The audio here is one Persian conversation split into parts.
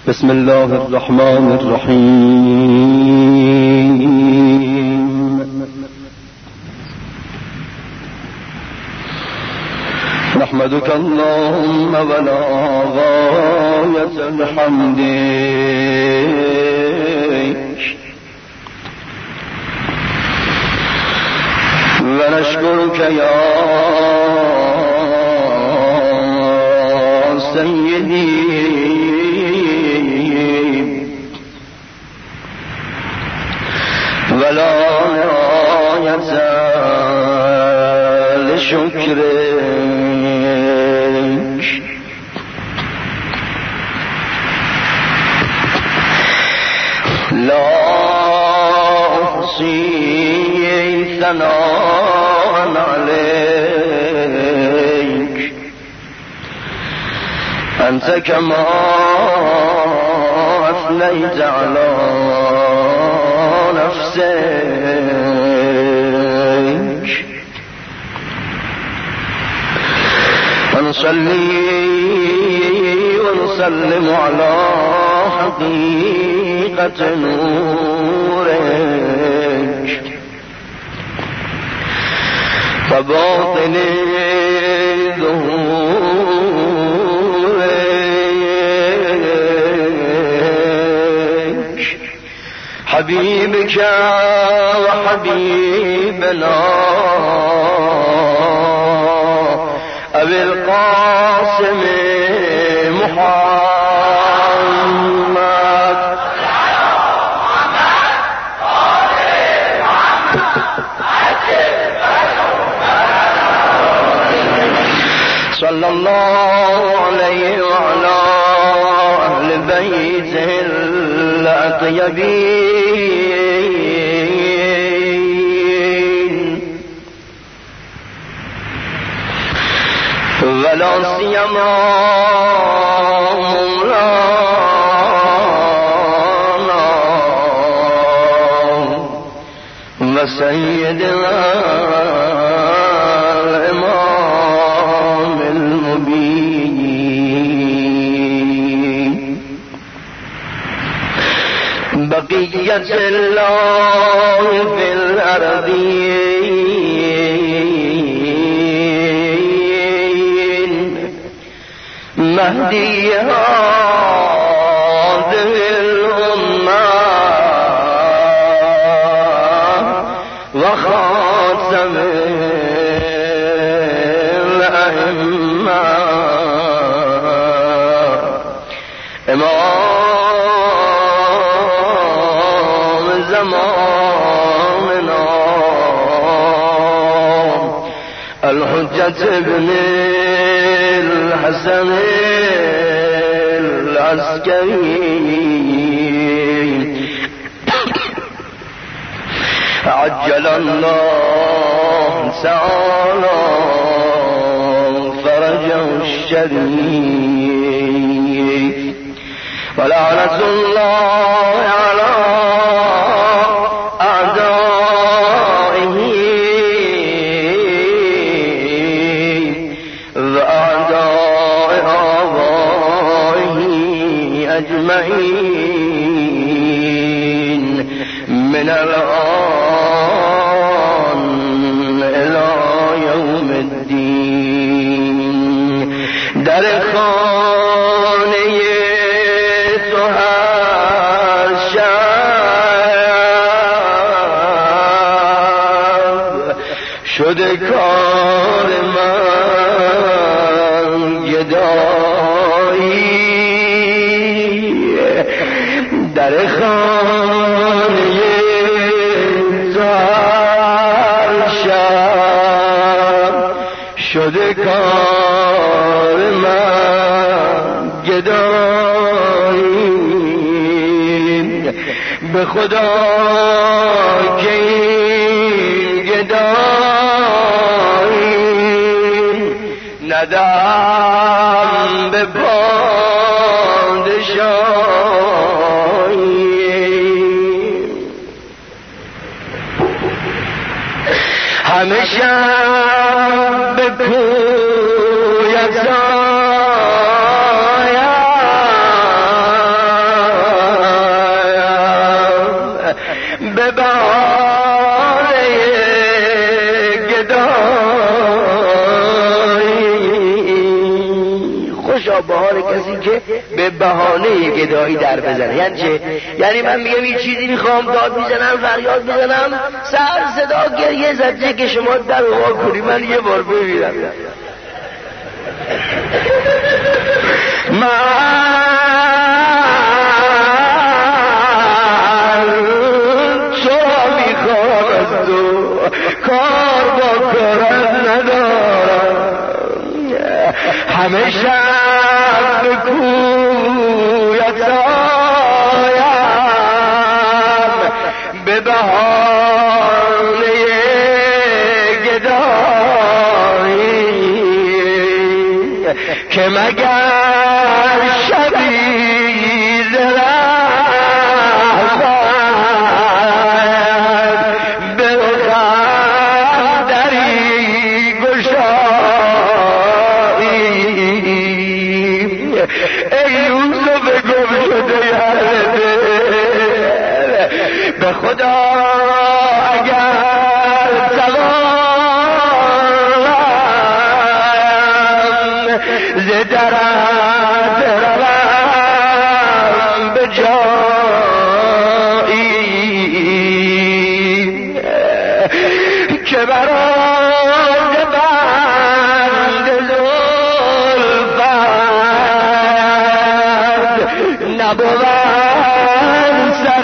بسم الله الرحمن الرحيم. نحمدك اللهم ولا غاية لحمدك، ونشكرك يا سيدي، ولا نهاية لشكرك. لا أحصي ثناء عليك، أنت كما أثنيت على نفسك. ونصلي ونسلم على حقيقة نورك وباطن ظهورك، حبيبك وحبيبنا أبي القاسم محمد صلى الله عليه وعلى أهل بيته الأطيبين، ولا سيما مولانا وسيدنا الإمام المبين، بقية الله في الأرضين، مهدي هذه الأمة وخاتم الأئمة، إمام زماننا الحجة ابن الحسن العسكري، عجل الله تعالى فرجه الشريف، ولعنة الله على أعدائه وأعداء آبائه أجمعين من الآن إلى يوم الدين. در خانه تو هر شب شده کار من گدایی، در خانه تو هر شب شده کار من گدایی، به خدا که این گدایی ندم به پادشاهی. همیشه به کویت آیم به بهانه گدایی. خوشا به حال کسی که به بهانه گدایی در بزنه. یعنی چه؟ یعنی من میگم این چیزی میخوام، داد میزنم، فریاد میزنم، سر صدا گریه زده که شما در وا کنی من یه بار ببینم. من تو میخوام از تو کار با کارم ندارم، همه شب به کویت آیم به بهانه گدایی که مگر شبی درخت به خندری گشایی. ای یوسف گم شده یارده، به خدا اگر توانم ز درت روم به جایی که برای بند زلفت نبود سر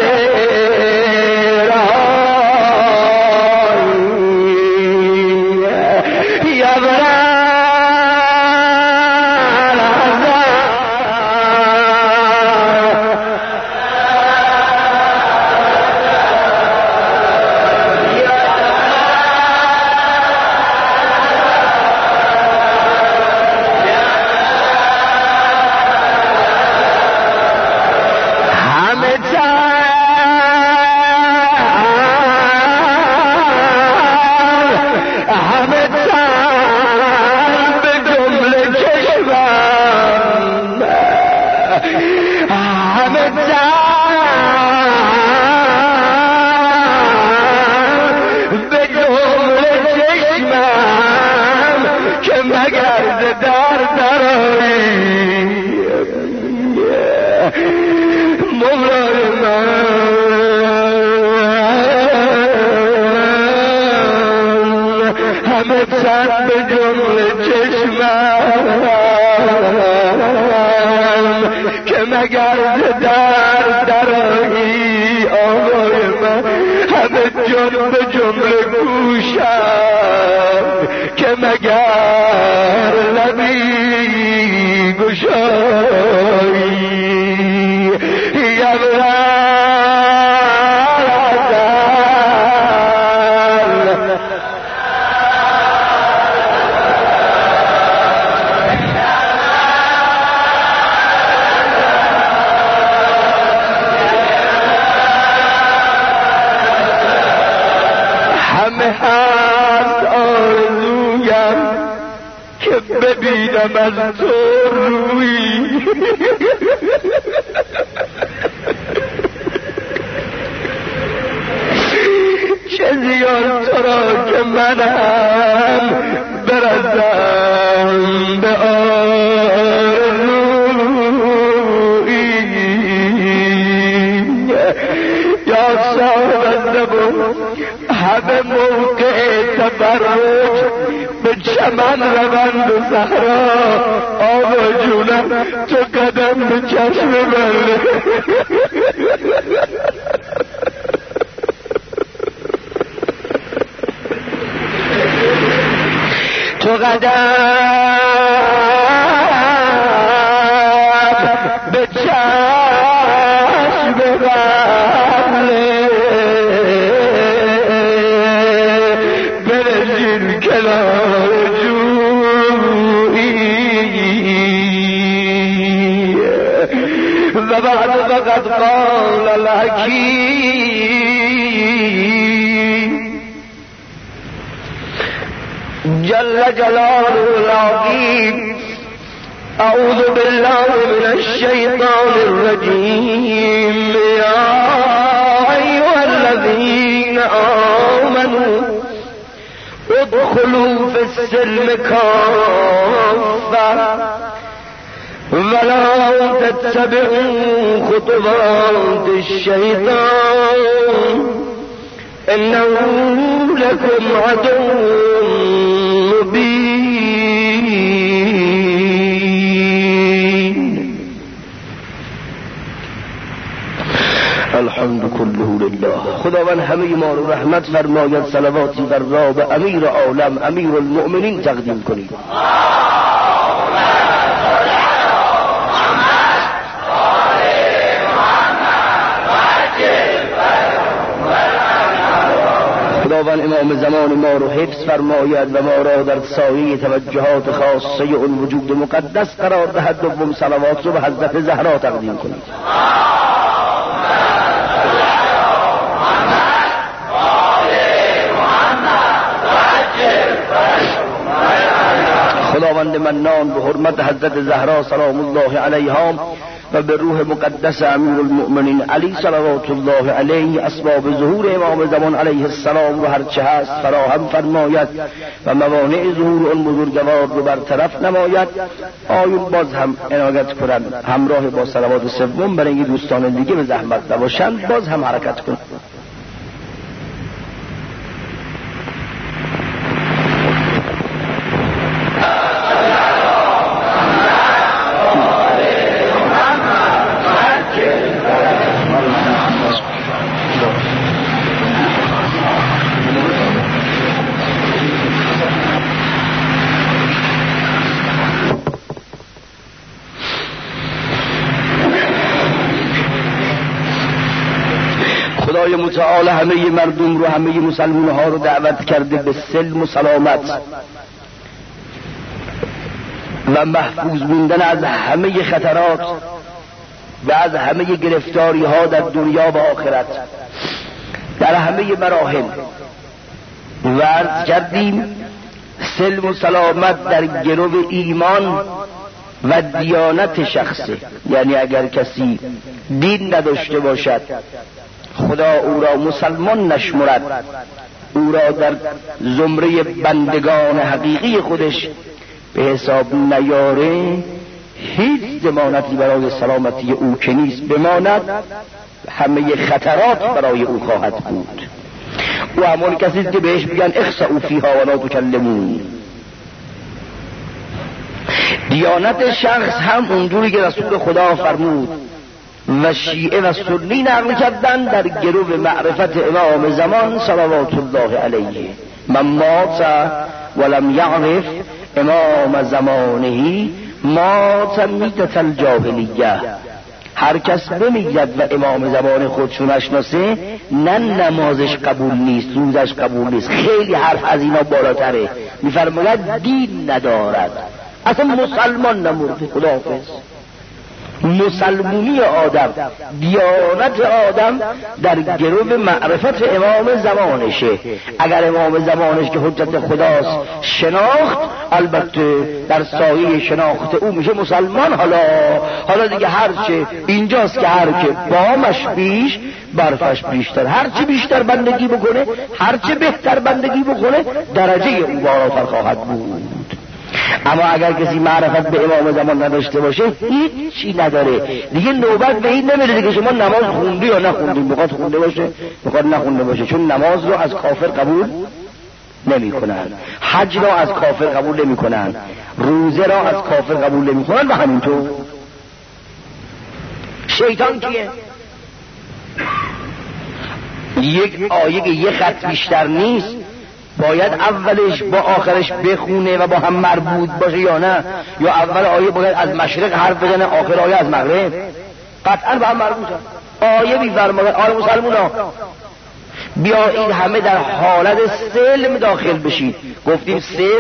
به جمله چشمم که مگر در درایی آقای من، همه جان به جمله گوشم که مگر لبی گشایی. هست آرزویم که ببینم از تو روی، چه زیان تو را که منم برسم به آرزوی. یا صاحب الزبون همه موقع تبرج به چمن روند و صحرا، آقا جونم تو قدم به چشم من تو قدم به چشم من برسید کنار جویی و بعد فقط قال الحکیم جل جلاله العظیم اعوذ بالله من الشیطان الرجیم یا ایها الذین آمنوا ادخلوا في السلم كافة ولا تتبعوا خطوات الشيطان إنه لكم عدو مبين. الحمد كله لله. خداوند همه ما رو رحمت فرماید. صلواتی بر رب امیر عالم امیر المؤمنین تقدیم کنید. خداوند امام زمان ما رو حفظ فرماید و ما را در سایه توجهات خاصه اون وجود مقدس قرار دهد. دوم صلوات رو به حضرت زهرا تقدیم کنید. خداوند منان به حرمت حضرت زهرا سلام الله علیها و به روح مقدس امیر المؤمنین علی صلوات الله علیه اسباب ظهور امام زمان علیه السلام رو هرچه هست فراهم فرماید و موانع ظهور اون بزرگوار رو برطرف نماید. آیون باز هم عنایت کنند همراه با صلوات سوم برای این دوستان دیگه به زحمت نباشند باز هم حرکت کنند. خدای متعال همه مردم رو همه مسلمان ها رو دعوت کرده به سلم و سلامت و محفوظ موندن از همه خطرات و از همه گرفتاری ها در دنیا و آخرت در همه مراحل. و عرض کردیم سلم و سلامت در گرو ایمان و دیانت شخصه، یعنی اگر کسی دین نداشته باشد خدا او را مسلمان نشمرد، او را در زمره بندگان حقیقی خودش به حساب نیاره، هیچ ضمانتی برای سلامتی او که نیست بماند، همه خطرات برای او خواهد بود. او همون کسی که بهش میگن اخسئوا فیها ولا تکلمون. دیانت شخص هم اونجوری که رسول خدا فرمود و شیعه و سنی نقل کردن در گرو معرفت امام زمان صلوات الله علیه. من مات ولم یعرف امام زمانه مات میتة الجاهلیه. هر کس بمیرد و امام زمان خودشو نشناسه، نه نمازش قبول نیست، روزش قبول نیست، خیلی حرف از اینا بالاتره، میفرماید دین ندارد، اصلا مسلمان نمورده. خداحافظ. مسلمونی آدم، دیانت آدم در گرو معرفت امام زمانشه. اگر امام زمانش که حجت خداست شناخت، البته در سایه شناخت او میشه مسلمان. حالا دیگه هرچه اینجاست که هرچه بامش بیش برفش بیشتر، هرچه بیشتر بندگی بکنه، هرچه بهتر بندگی بکنه، درجه او بالاتر خواهد بود. اما اگر کسی معرفت به امام زمان نداشته باشه، هیچی نداره دیگه. نوبت به این نمیرسه که شما نماز خوندی یا نخوندی، میخواد خونده باشه میخواد نخونده باشه، چون نماز رو از کافر قبول نمی کنن، حج را از کافر قبول نمی کنن، روزه را از کافر قبول نمی کنن. و همینطور شیطان کیه؟ یک آیه یه خط بیشتر نیست، باید اولش با آخرش بخونه و با هم مربوط باشه یا نه؟ یا اول آیه باید از مشرق حرف بزنه، آخر آیه از مغرب؟ قطعا با هم مربوطه. آیه می‌فرماید آیه مسلمونا بیایید همه در حالت سلم داخل بشید. گفتیم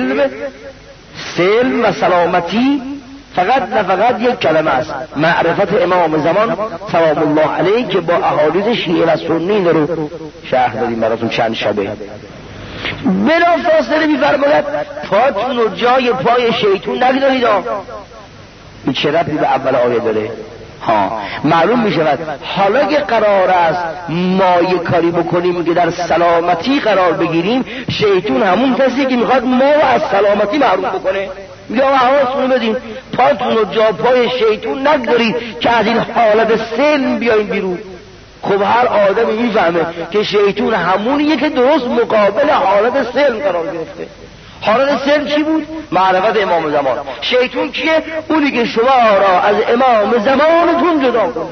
سلم و سلامتی فقط یک کلمه است، معرفت امام زمان سلام الله علیه که با احادیث شیعه و سنی رو شرح دادیم براتون چند شبه. بلا فاصله می‌فرماید پاتون رو جای پای شیطون نگذارید. این چه ربطی به اول آیه داره؟ معلوم می شود حالا که قرار است ما یک کاری بکنیم که در سلامتی قرار بگیریم، شیطان همون کسی که میخواد ما از سلامتی محروم بکنه میگه حواستون بدین پاتون رو جا پای شیطان نگذارید که از این حالت سلم بیاین بیرون. خب هر آدمی میفهمه که شیطان همونیه که درست مقابل حالت سلم قرار گرفته. حالت سلم چی بود؟ معرفت امام زمان. شیطان کیه؟ اونی که شما را از امام زمانتون جدا کنه،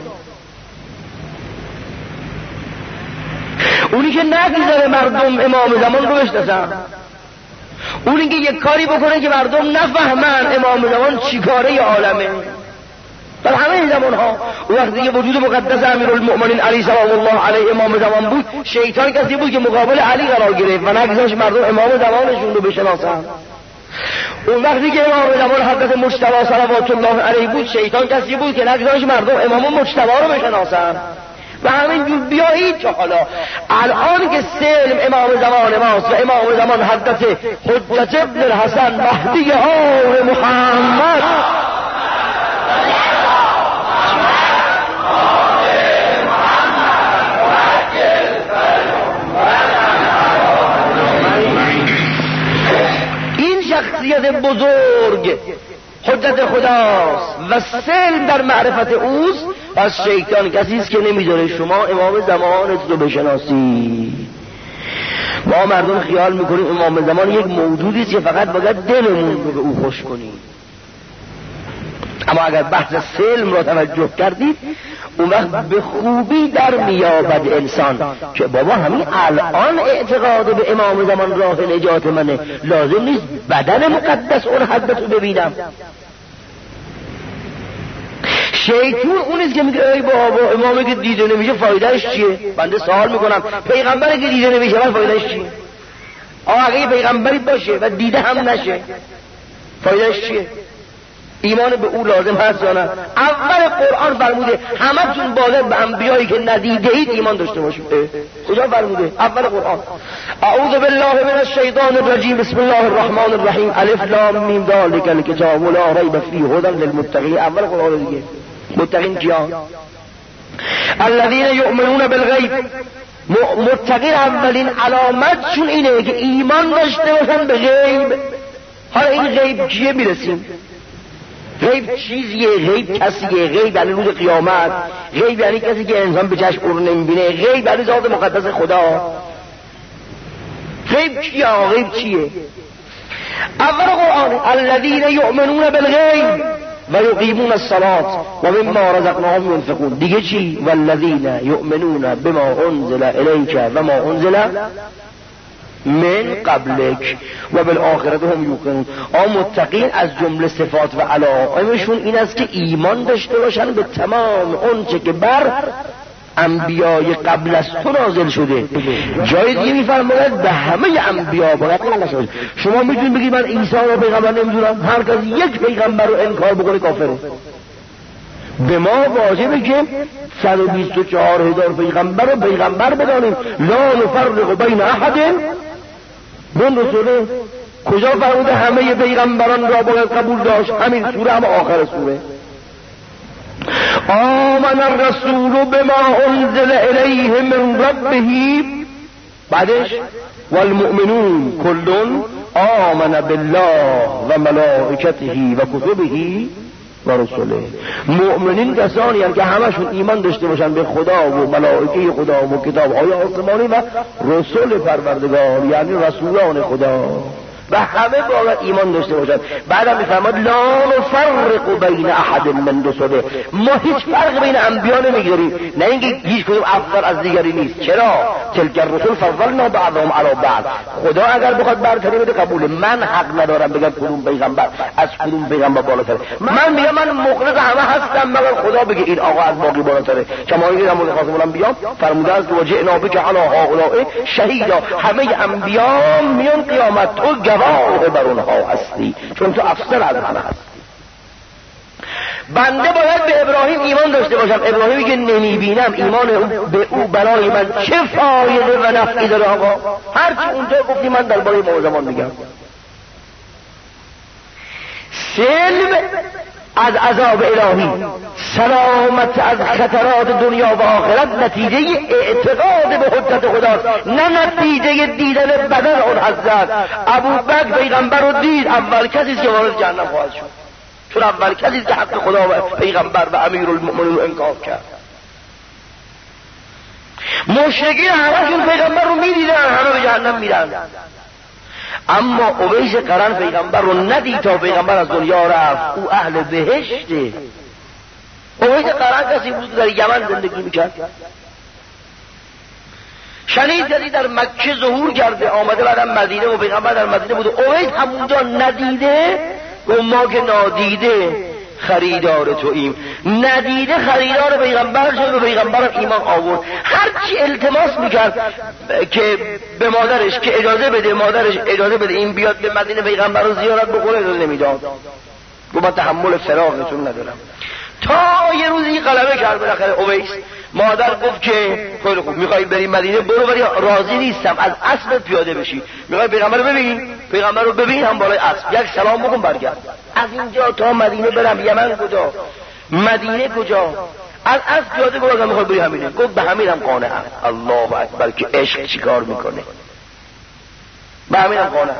اونی که نگذاره مردم امام زمان رو بشناسن، اونی که یک کاری بکنه که مردم نفهمن امام زمان چی کاره عالمه. در همه زمان ها وقتی که وجود مقدس امیرالمؤمنین علی سلام الله علیه امام زمان بود، شیطان کسی بود که مقابل علی قرار گرفت و نگذاشت مردم امام زمانشون رو بشناسن. اون وقتی که امام زمان حضرت مجتبی صلوات الله علیه بود، شیطان کسی بود که نگذاشت مردم امام مجتبی رو بشناسن. و همینجور بیایید تا حالا الان که سلم امام زمان ماست و امام زمان حضرت حجت ابن الحسن مهدی آل محمد شخصیت بزرگ حجت خداست و سلم در معرفت اوست، از شیطان کسی است که نمیذاره شما امام زمانت رو بشناسی. ما مردم خیال میکنیم امام زمان یک موجودی است که فقط باید دلمون رو به او خوش کنیم، اما اگر بحث سلم را توجه کردید اون وقت به خوبی در میابد انسان که بابا همین الان اعتقاد به امام زمان راه نجات منه، لازم نیست بدن مقدس اون حضرت رو ببینم. شیطان اونیست که میگه ای بابا امامی که دیده نمیشه فایدهش چیه؟ بنده سوال میکنم پیغمبری که دیده نمیشه من فایدهش چیه؟ اگه پیغمبری باشه و دیده هم نشه فایدهش چیه؟ ایمان به او لازم هست یا نه؟ اول قرآن فرموده همتون باید به انبیایی که ندیده اید ایمان داشته باشید. کجا فرموده؟ اول قرآن. اعوذ بالله من الشیطان الرجیم، بسم الله الرحمن الرحیم، الف لام میم ذالک الکتاب لا ریب فیه هدی للمتقین. اول قرآن دیگه. متقین کیان؟ الذین یؤمنون بالغیب. متقین اولین علامتشون اینه که ایمان داشته باشن به غیب. حالا این غیب کیه میرسیم؟ غیب چیزیه، غیب کسیه، غیب یعنی روز قیامت، غیب یعنی کسی که انسان به چشم او رو نمیبینه، غیب یعنی ذات مقدس خدا. غیب کیه؟ غیب چیه؟ اول قرآن الذین یؤمنون بالغیب و یقیمون الصلاة و مما رزقناهم ينفقون. دیگه چی؟ والذین یؤمنون بما انزل الیک و ما انزل من قبلک و بالآخرت هم یوقنون. متقین از جمله صفات و علائمشون این است که ایمان داشته باشن به تمام اونچه که بر انبیای قبل از تو نازل شده. جای دیگه میفرماید به همه انبیا باید ایمان داشته. شما میتونید بگید من عیسی رو پیغمبر نمیدونم، هر کس یک پیغمبر رو انکار بکنه کافره. به ما واجبه که 124,000 پیغمبر رو پیغمبر بدانیم. لا نفرق بین احد من رسوله. کجا فرموده همه پیغمبران را باید قبول داشت؟ همین سوره، هم آخر سوره. آمن الرسول بما انزل الیه من ربه، بعدش والمؤمنون کل آمن بالله و ملائکته و کتبه و رسوله. مؤمنین کسانی هستند که همشون ایمان داشته باشن به خدا و ملائکه خدا و کتاب‌های آسمانی و رسول پروردگار یعنی رسولان خدا و همه باید ایمان داشته باشند. بعدم میفرماد لا نفرق بین احد من رسله. ما هیچ فرق بین انبیا نمیگذاریم، نه اینکه هیچ کدوم افضل از دیگری نیست. چرا؟ تلک الرسل فضلنا بعضهم علی بعض. خدا اگر بخواد برتری بده قبوله. من حق ندارم بگم کدوم پیغمبر از کدوم پیغمبر بالاتره. من میگم من مخلص همه هستم مگر خدا بگه این آقا از باقی بالاتره. کما اینکه در خاص الانبیا فرموده است وجئنا بک علی هؤلاء شهیدا. همه انبیا میان قیامت تو گواه بر اونها هستی، چون تو افضل از همه هستی. بنده باید به ابراهیم ایمان داشته باشم. ابراهیمی که نمیبینم ایمان به او برای من چه فایده و نفعی داره؟ آقا هرچی اونجا گفتی من درباره ما زمان میگم. سلم از عذاب الهی، سلامت از خطرات دنیا و آخرت نتیجه اعتقاد به حجت خداست، نه نتیجه دیدن بدن اون حضرت. ابوبکر پیغمبر رو دید، اول کسی که وارد جهنم خواهد شد، چون اول کسی که حق خدا و پیغمبر و امیرالمؤمنین رو انکار کرد. مشرکین همشون پیغمبر رو میدیدن، همه به جهنم میرن، اما اویس قرن پیغمبر رو ندید تا پیغمبر از دنیا رفت. او اهل بهشته. اویس قرن کسی بود در یمن زندگی میکرد، شنید کسی در مکه ظهور کرده، آمده بعدم مدینه و پیغمبر در مدینه بود. اویس همونجا ندیده و ما که نادیده خریدار توییم، ندیده خریدار پیغمبر شد و پیغمبر ایمان آورد. هرچی التماس میکرد که به مادرش که اجازه بده، مادرش اجازه بده این بیاد به مدینه پیغمبر رو زیارت بکنه، اجازه نمیداد. گفت من تحمل فراقتون ندارم. تا یه روزی غلبه کرد بالاخره اویس. مادر گفت که خیلی خوب، میخوای بری مدینه برو، ولی راضی نیستم از اسب پیاده بشی. میخوای پیغمبر رو ببین، پیغمبر رو ببین هم بالای اسب، یک سلام بکن برگرد. از اینجا تا مدینه برم، یمن کجا، مدینه کجا، از اسب پیاده برو، میخوای بری همینه. گفت به همینم قانعم. الله اکبر که عشق چیکار میکنه، به همینم قانعم.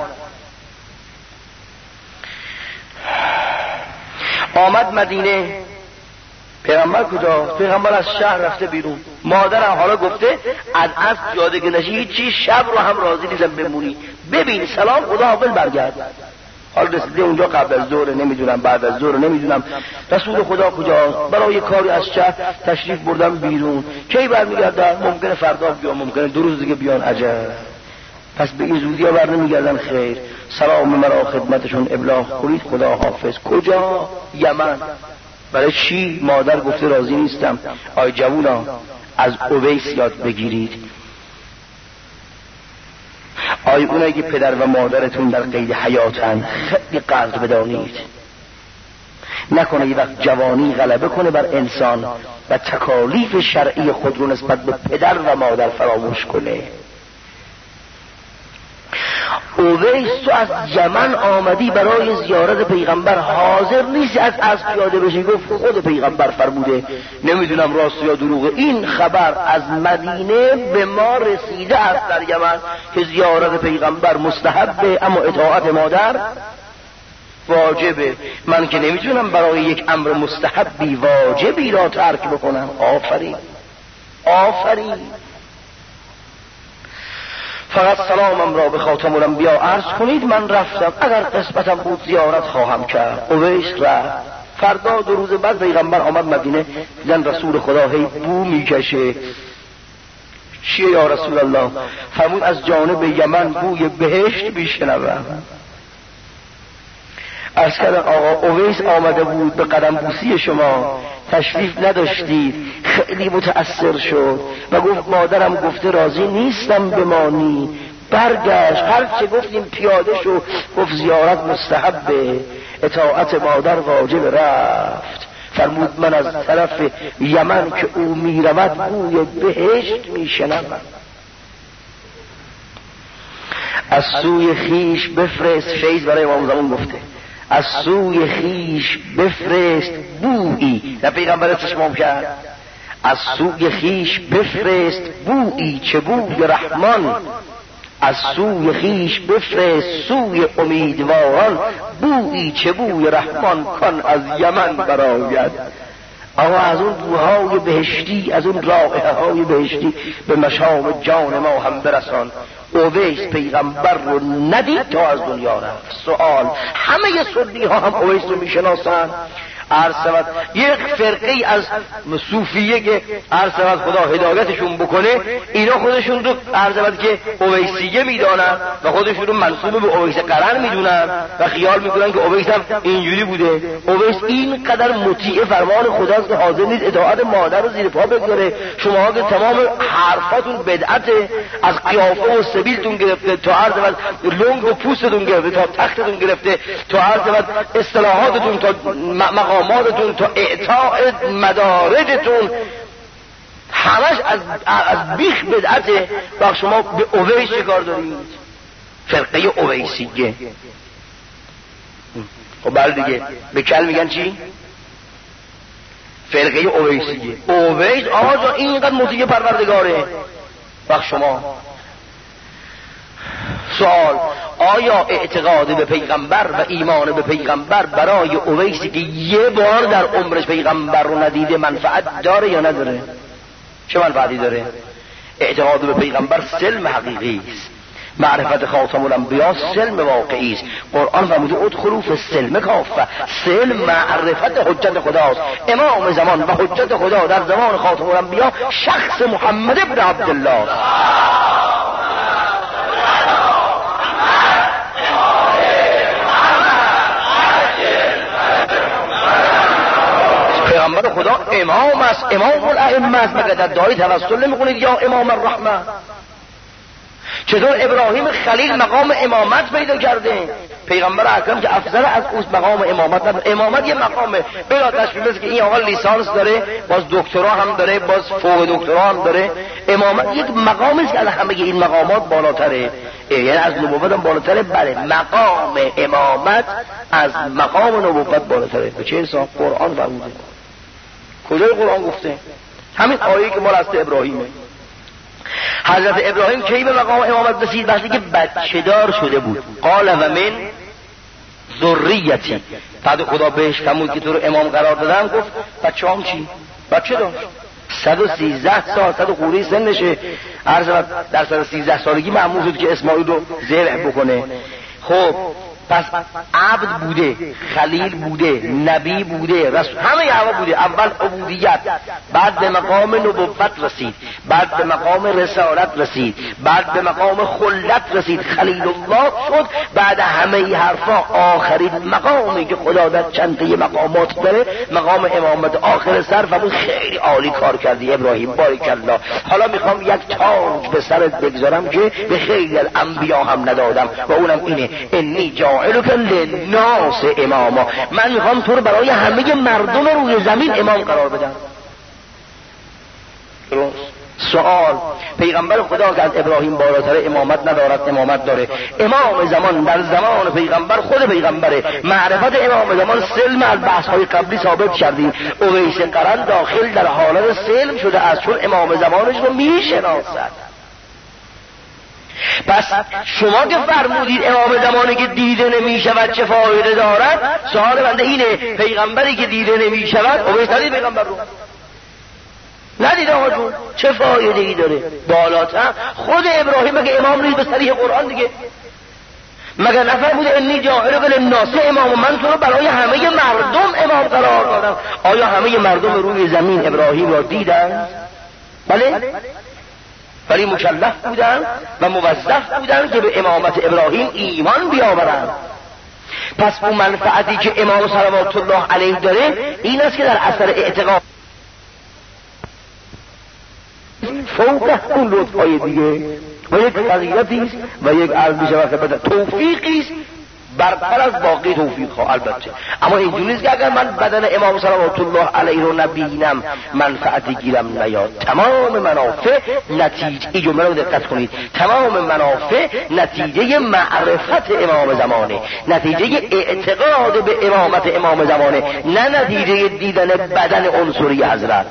آمد مدینه. پیغمبر کجا؟ پیغمبر از شهر رفته بیرون. مادرم حالا گفته از اسب پیاده که نشی هیچی، شب رو هم راضی نیستم بمونی، ببین سلام خدا حافظ برگرد. حالا رسیده اونجا قبل از ظهر نمیدونم، بعد از ظهر نمیدونم. رسول خدا کجاست؟ برای کاری از شهر تشریف بردم بیرون. کی برمیگردن؟ ممکنه فردا بیان، ممکنه 2 روز دیگه بیان. عجب، پس به این زودی ها بر نمیگردن. خیر، سلام مرا خدمتشون ابلاغ کنید، خدا حافظ. کجا؟ یمن. برای چی؟ مادر گفته راضی نیستم. آی جوونا، از اویس یاد بگیرید. آی اونایی که پدر و مادرتون در قید حیاتن، خیلی قدر بدانید. نکنه یه وقت جوانی غلبه کنه بر انسان و تکالیف شرعی خود رو نسبت به پدر و مادر فراموش کنه. اویس تو از یمن آمدی برای زیارت پیغمبر، حاضر نیستی از پیاده بشی. گفت خود پیغمبر فرموده، نمیدونم راست یا دروغه، این خبر از مدینه به ما رسیده است در یمن که زیارت پیغمبر مستحبه اما اطاعت مادر واجبه. من که نمیتونم برای یک امر مستحبی واجبی را ترک بکنم. آفرین، آفرین. فقط سلامم را به خاتم الانبیا عرض کنید، من رفتم، اگر قسمتم بود زیارت خواهم کرد. اویس رفت. فردا 2 روز بعد پیغمبر آمد مدینه، دیدن رسول خدا هی بو میکشه. چیه یا رسول الله؟ فرمود از جانب یمن بوی بهشت میشنوم. عرض کردن آقا اویس آمده بود به قدم بوسی شما، تشریف نداشتید، خیلی متأثر شد و گفت مادرم گفته راضی نیستم بمانی. برگشت، هرچه گفتیم پیاده شو، گفت زیارت مستحبه، اطاعت مادر واجب. رفت. فرمود من از طرف یمن که او میرود بوی بهشت میشنم. از سوی خیش بفرست، فیض برای امام زمان گفته، از سوی خیش بفرست بویی. نه پیغمبر استشمام کرد، از سوی خیش بفرست بویی چه بوی رحمان، از سوی خیش بفرست سوی امیدواران، بویی چه بوی رحمان کن از یمن برآید. آقا از اون بوهای بهشتی، از اون رائحه های بهشتی به مشام جان ما هم برسان. اویس پیغمبر رو ندید تا از دنیا رفت. سوال، همه سنی ها هم اویس رو میشناسن؟ عرض شود یک فرقه از صوفیه که عرض شود خدا هدایتشون بکنه، اینا خودشون رو عرض شود که اویسیه میدانن و خودشون رو منسوب به اویس قرن میدونن و خیال میکنن که اویس هم اینجوری بوده. اویس این قدر مطیع فرمان خداست که حاضر نیست اطاعت مادر رو زیر پا بگذاره. شما که تمام حرفاتون بدعته، از قیافه و سبیلتون گرفته تا عرض شود لنگ و پوستتون گرفته تا تختتون گرفته تا عرض شود اصطلاحاتتون تا مقاماتتون تا اعطاء مدارجتون، همش از بیخ بدعته. و شما به اویس چه کار دارید؟ فرقه اویسیه. خب بله دیگه. به کل میگن چی؟ فرقه اویسیه. اویس آقا اینقدر مطیع پروردگاره. وقت شما سوال، آیا اعتقاد به پیغمبر و ایمان به پیغمبر برای اویسی که یه بار در عمرش پیغمبر رو ندیده منفعت داره یا نداره؟ چه منفعتی داره؟ اعتقاد به پیغمبر سلم حقیقی است، معرفت خاتم الانبیا سلم واقعی است. قرآن فرموده ادخلوا فی السلم کافه. سلم معرفت حجت خداست. امام زمان و حجت خدا در زمان خاتم الانبیا شخص محمد ابن عبدالله. پیغمبر خدا امام است، امام الائمه است. مگر در دعای توسل نمی‌کنید یا امام الرحمه؟ چطور ابراهیم خلیل مقام امامت پیدا کرده؟ پیغمبر اکرم که افضل از اوست مقام امامت نداره. امامت یه مقامه بلا تشبیه، مثل که این آقا لیسانس داره، باز دکترا هم داره، باز فوق دکترا هم داره. امامت یک مقامی است که از همه این مقامات بالاتره، یعنی از نبوت هم بالاتره. بله، مقام امامت از مقام نبوت بالاتره. به چه حساب؟ قرآن فرموده. کجای قرآن گفته؟ همین آیه‌ای که مال است ابراهیمه. حضرت ابراهیم کی به مقام امامت رسید؟ وقتی که بچه دار شده بود. قال و من ذریتی. بعد خدا بهش فرمود که تو رو امام قرار دادم، گفت بچه‌ام چی؟ بچه داشت 113 سال، 100 خورده سنشه. عرض در 113 سالگی معمول شد که اسماعیل رو ذبح بکنه. خب پس عبد بوده، خلیل بوده، نبی بوده، رسول، همه یهوه بوده. اول عبودیت، بعد به مقام نبوت رسید، بعد به مقام رسالت رسید، بعد به مقام خلت رسید، خلیل الله شد. بعد همه حرفا آخرین مقامی که خدا در چنده مقامات داره مقام امامت آخر سر. و بود خیلی عالی کار کردی ابراهیم، بارک الله. حالا میخوام یک تاج به سرت بگذارم که به خیلی الانبیا هم ندادم و اونم اینه، انی جاعلک للناس اماما. من میخوام تو رو برای همه مردم روی زمین امام قرار بدم. سوال، پیغمبر خدا که از ابراهیم بالاتر امامت ندارد؟ امامت داره. امام زمان در زمان پیغمبر خود پیغمبره. معرفت امام زمان سلم از بحث های قبلی ثابت کردیم. اویس قرن داخل در حالت سلم شده است، چون امام زمانش رو میشناسد. پس شما که فرمودید امام زمانی که دیده نمی شود چه فایده دارد، سوال بنده اینه، پیغمبری که دیده نمی شود، اویس ندید پیغمبر رو؟ ندید آقا جون، چه فایده ای داره؟ بالاتر خود ابراهیم مگه امام نیست به صریح قرآن دیگه؟ مگر نفرموده انی جاعلک للناس امام؟ من تو رو برای همه مردم امام قرار دادم. آیا همه مردم روی زمین ابراهیم را دیدن؟ بله، ولی مکلف بودن و موظف بودن که به امامت ابراهیم ایمان بیاورند. پس اون منفعتی که امام صلوات الله علیه داره این است که در اثر اعتقاد فوق اون لطفای دیگه و یک فضیلتی است و یک عرض می‌شود توفیقی است برتر از باقی توفیق ها. البته اما اینجوری نیست که اگر من بدن امام صلوات الله علیه رو نبینم منفعتی گیرم نیاد. تمام منافع نتیجه، این جمله رو دقت کنید، تمام منافع نتیجه معرفت امام زمانه، نتیجه اعتقاد به امامت امام زمانه، نه نتیجه دیدن بدن عنصری حضرت.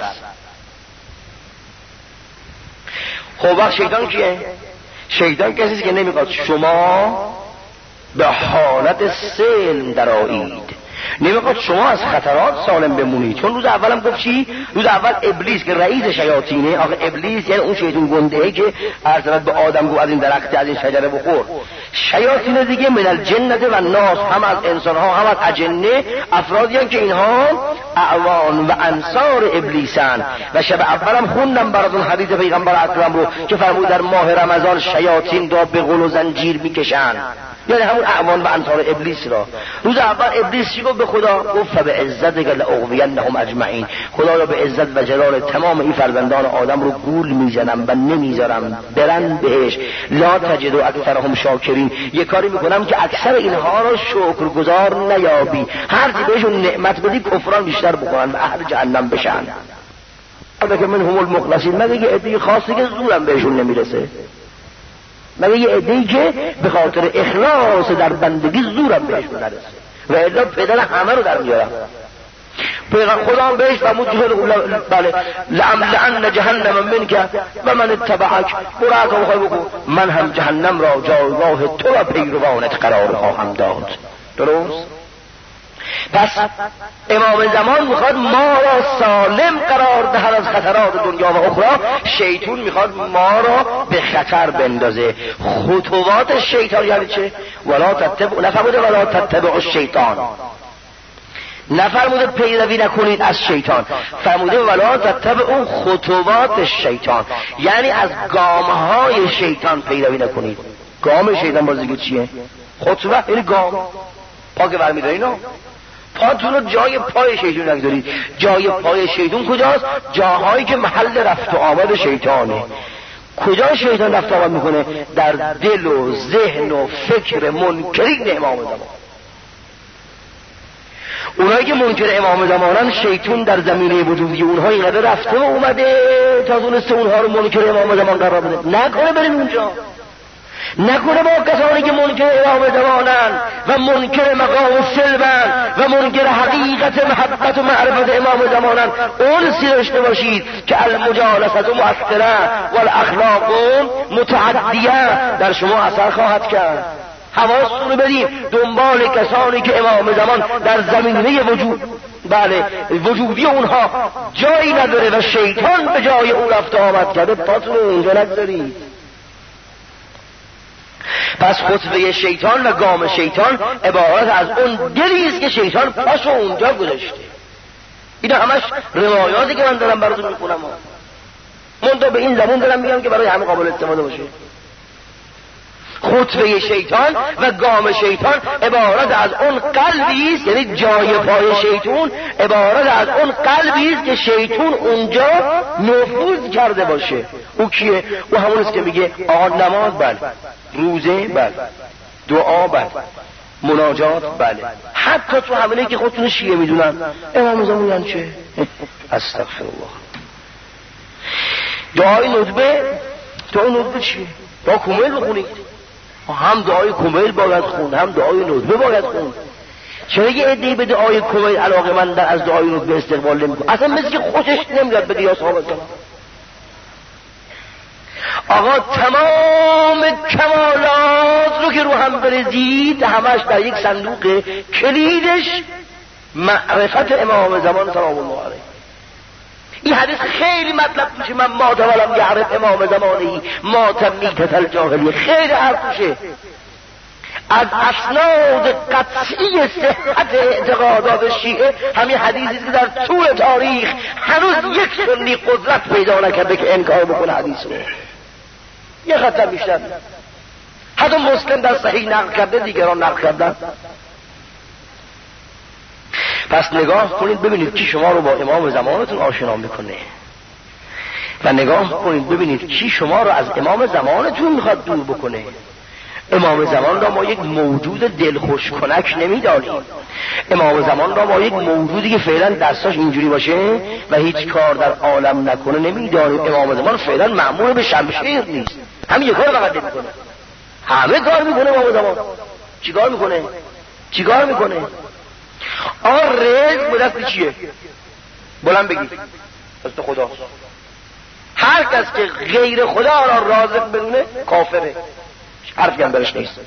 خب وقت شیطان کیه؟ شیطان کسی که نمیخواد شما به حالت سلم درآیید، نمیخواد شما از خطرات سالم بمونید. چون روز اولم گفت چی؟ روز اول ابلیس که رئیس شیاطینه. آخه ابلیس یعنی اون شیطان گنده‌ای که عرض به آدم گفت از این درخت از این شجره بخور. شیاطین دیگه من الجنه و الناس، هم از انسان ها هم از اجنه، افرادی هستند که اینها اعوان و انصار ابلیسن. و شب اولم خوندم براتون حدیث پیغمبر اکرم رو که فرمود در ماه رمضان شیاطین را به غل و زنجیر میکشن، یعنی همون اعوان و انصار ابلیس را. روز اول ابلیس چی گفت به خدا؟ گفت فبعزتک لاغوینهم اجمعین. خدا را به عزت و جلال تمام این فرزندان آدم رو گول میزنم و نمیذارم برن بهش. لا تجد اکثرهم شاکرین. یه کاری میکنم که اکثر اینها را شکرگزار نیابی، هر چی بهشون نعمت بدی کفران بیشتر بکنن و اهل جهنم بشن. که منهم المخلصین، مگه یه عده خاصی که زورم بهشون نمیرسه، مگه یه عده‌ای که به خاطر اخلاص در بندگی زورم بهشون نرسه. و الا پدر همه رو در میارم. پیغمبر خدا هم بهش فرمود بله لأن جهنم منک و من اتبعک، برو هر کار بخوای بکن، من هم جهنم را جایگاه تو و پیروانت قرار خواهم داد. درست؟ پس امام زمان میخواد ما را سالم قرار دهد از خطرات دنیا و اخرى، شیطان میخواد ما را به خطر بندازه. خطوات شیطان یعنی چه؟ ولا تتبع، نفرموده ولا تتبع الشیطان، نفرموده پیروی نکنید از شیطان، فرموده ولا تتبع خطوات الشیطان، یعنی از گامهای شیطان پیروی نکنید. گام شیطان باز دیگه چیه؟ خطوه یعنی گام، پا که برمیدارین پاتون رو جای پای شیطان نگذارید. جای پای شیطان کجاست؟ جاهایی که محل رفت و آمد شیطانه. کجا شیطان رفت و آمد میکنه؟ در دل و ذهن و فکر منکرین امام زمان. اونایی که منکر امام زمانن، شیطان در زمینه وجودی اونها اینقدر رفته و اومده تا دونسته اونها رو منکر امام زمان قرار بده. نکنه بریم اونجا، نکنه با کسانی که منکر امام زمانن و منکر مقام سلبن و منکر حقیقت محبت و معرفت امام زمانن انسی داشته باشید که المجالست مؤثره و الاخلاق متعدیه در شما اثر خواهد کرد. حواستون رو بدیم دنبال کسانی که امام زمان در زمینه وجود بله وجودی اونها جایی نداره و شیطان به جای اون رفت آمد کرده، پاتون رو اونجا نگذارید. پس خطبه شیطان و گام شیطان عبارت از اون دلیست که شیطان پاشو اونجا گذاشته. اینا همش روایاتی که من دارم براتون میخونم، من تا به این زمان دارم میگم که برای همه قابل استفاده باشه. خطبه شیطان و گام شیطان عبارت از اون قلبی است، یعنی جای پای شیطان عبارت از اون قلبی است که شیطان اونجا نفوذ کرده باشه. او کیه؟ او همون است که میگه آقا نماز بله، روزه بله، دعا بله، مناجات بله، حتی تو همینه که خودتون شیعه میدونن امام زمان چه؟ استغفرالله. دعای ندبه، دعای ندبه چیه؟ دعا کمیل بخونید، هم دعای کمیل باید خون، هم دعای ندبه باید خون. چرا یه عده‌ای به دعای کمیل علاقه من از دعای ندبه استقبال نمی‌کنه؟ اصلا مثل که خوشش نمیاد بده یا صحابت کنم. آقا تمام کمالات رو که رو هم بریزید همش در یک صندوق، کلیدش معرفت امام زمان سلام الله علیه. این حدیث خیلی مطلب توشه، من ما تولم یعرف امام زمانهی ما تمیتت الجاهلیه، خیلی حرف توشه. از اسناد قطعی صحت اعتقادات شیعه همین حدیثی که در طول تاریخ هنوز یک سنی قدرت پیدا نکرده که انکار بکنه حدیث رو. یه خطر بیشتر، حتی مسلم در صحیح نقل کرده، دیگران نقل کردن. پس نگاه کنید ببینید کی شما رو با امام زمانتون آشنا میکنه و نگاه کنید ببینید کی شما رو از امام زمانتون میخواد دور بکنه. امام زمان را ما یک موجود دلخوش کنک نمیدانیم. امام زمان را ما یک موجودی که فعلا دستاش اینجوری باشه و هیچ کار در عالم نکنه نمیدانیم. امام زمان فعلا مأمور به شمشیر نیست، همین یک کار فقط نمیکنه، همه کار میکنه. امام زمان چیکار میکنه؟ رزق به دست چیه؟ بلند بگید دست خداست. هر کس که غیر خدا را رازق بدونه کافره، حرفی هم درش نیست.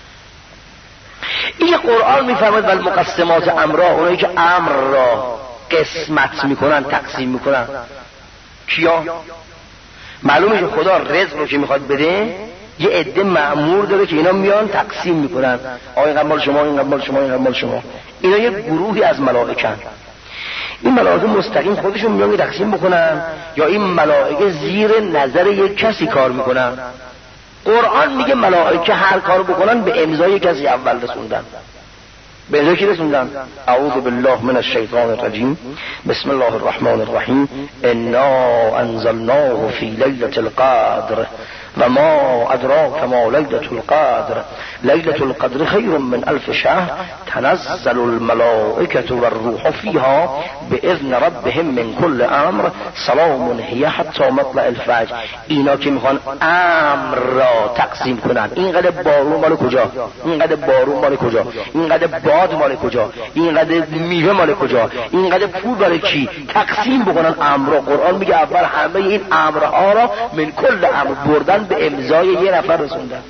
این قرآن میفرماید والمقسمات امرا، اونایی که امر را قسمت میکنن، تقسیم میکنن. کیا؟ معلومه که خدا رزق رو که میخواد بده یه عده مأمور داره که اینا میان تقسیم میکنن، این مال شما، این مال شما، این مال شما. اینا یه گروهی از ملائکه‌اند. این ملائکه مستقیم خودشون میان تقسیم بکنن یا این ملائکه زیر نظر یک کسی کار میکنن؟ قرآن میگه ملائکه هر کار بکنن به امضای کسی اول رسوندن. به امضای کی رسوندن؟ اعوذ بالله من الشیطان الرجیم، بسم الله الرحمن الرحیم، انا انزلناه فی لیلة القدر و ما ادراک ما لیلة القدر لیلة القدر خیر من 1000 شهر تنزل الملائکة والروح فیها باذن ربهم من کل امر سلام هی حتی مطلع الفجر. اینا که میخوان امر را تقسیم کنن، اینقدر بارون مال کجا، اینقدر بارون مال کجا، اینقدر باد مال کجا، اینقدر میوه مال کجا، اینقدر پول برای کی، تقسیم بکنن امر را. قرآن میگه اول همه این امرها را من کل امر بردن به امضای یه نفر رسوندن.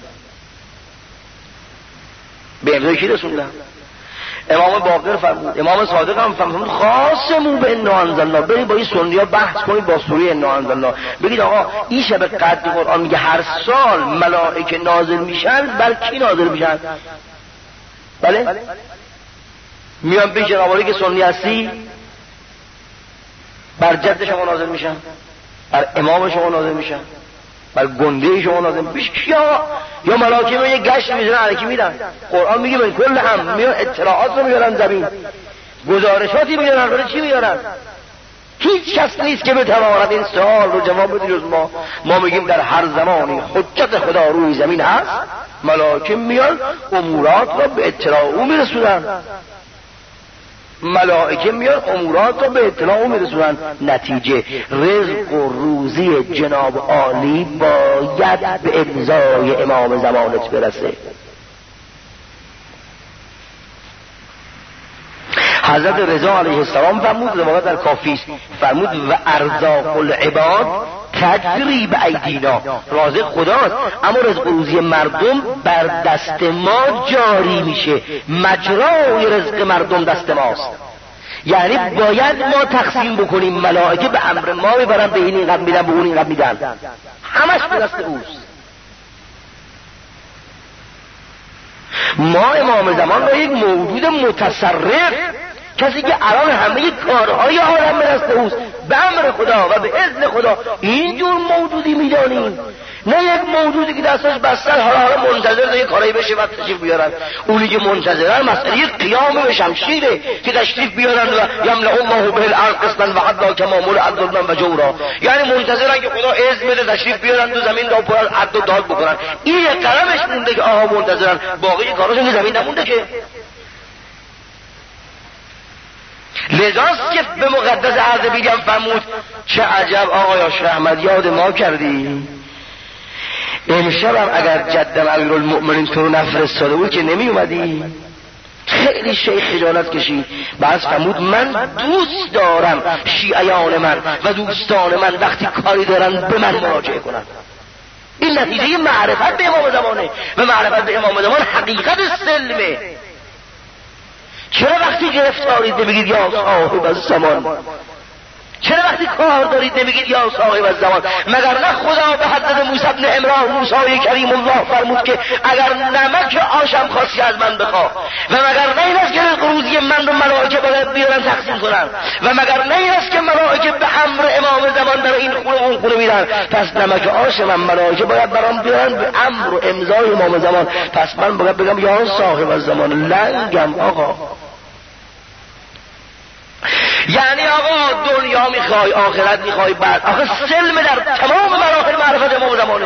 به امضای کی رسوندن؟ امام باقر فرمود، امام صادق هم فرمود خاصمون به انا انزلنا. برید با این سنی‌ها بحث کنید با سوره انا انزلنا، بگید آقا این شب قدر قرآن میگه هر سال ملائکه نازل میشن، بر کی نازل میشن؟ بله میان پیش جنابالی که سنی هستی، بر جد شما نازل میشن، بر امام شما نازل میشن، بر گنده شما نازل میشن. کیا؟ یا ملائکه میان یه گشت میزنن الکی میرن. قرآن میگه من کل هم میان اطلاعات رو میارن زمین، گزارشاتی میارن. برای چی میارن؟ هیچ کس نیست که بتواند این سوال رو جواب بده جز ما. ما میگیم در هر زمانی حجت خدا روی زمین هست، ملائکه میان امورات رو به اطلاع او میرسونن. ملائکه میان امورات رو به اطلاع او میرسونن. نتیجه رزق و روزی جناب عالی باید به امضای امام زمانت برسه. حضرت رضا علیه السلام فرمود، روایت در کافی است، فرمود و ارزاق العباد تجری به ایدینا. رازق خداست اما رزق و روزی مردم بر دست ما جاری میشه. مجرای رزق مردم دست ماست، یعنی باید ما تقسیم بکنیم. ملائکه به امر ما میبرن، به این اینقدر میدن، به اون اینقدر میدن، همش به دست اوست. ما امام زمان را یک موجود متصرف، کسی که الان همه کارهای عالم به دست اوست، به امر خدا و به اذن خدا، اینجور موجودی میدانیم. نه یک موجودی که دستش بستن حالا منتظر یک کاری بشه و تشریف بیارن. اونی که منتظرن مسئله قیام به شمشیره که تشریف بیارن و یملأ الله به الارض قسطا و عدلا کما ملئت ظلما و جورا. یعنی منتظرن که خدا اذن بده تشریف بیارن تو زمین را پر از عدل و داد بکنن. این قلمش مونده که آها منتظرن، باقی کاراشون که زمین نمونده که. لذاست که به مقدس عرض بیگم فرمود چه عجب آقای شیخ احمد یاد ما کردی. امشبم اگر جدم امیرالمؤمنین تو رو نفرستاده بود که نمی اومدی. خیلی شیخ خجالت کشید. بعد فرمود من دوست دارم شیعیان من و دوستان من وقتی کاری دارن به من مراجعه کنن. این نتیجه معرفت به امام زمانه و معرفت به امام زمان حقیقت سلمه. چرا وقتی گرفتارید نمیگید یا صاحب الزمان؟ چرا وقتی کار دارید نمیگید یا صاحب الزمان؟ مگر نه خدا به حضرت موسی بن عمران موسی کریم الله فرمود که اگر نمک آشم خواستی از من بخواه، و مگر نه این است که روزی من رو ملائکه باید بیارن تقسیم کنن، و مگر نه این است که ملائکه به امر امام زمان در این خونه اون خونه میرن، پس نمک آش من ملائکه باید برام بیارن به امر و امضای امام زمان. پس من باید بگم یا صاحب الزمان. لنگم آقا. یعنی آقا دنیا میخوای، آخرت میخوای، بعد آخه سلم در تمام مراحل معرفت امام زمانه،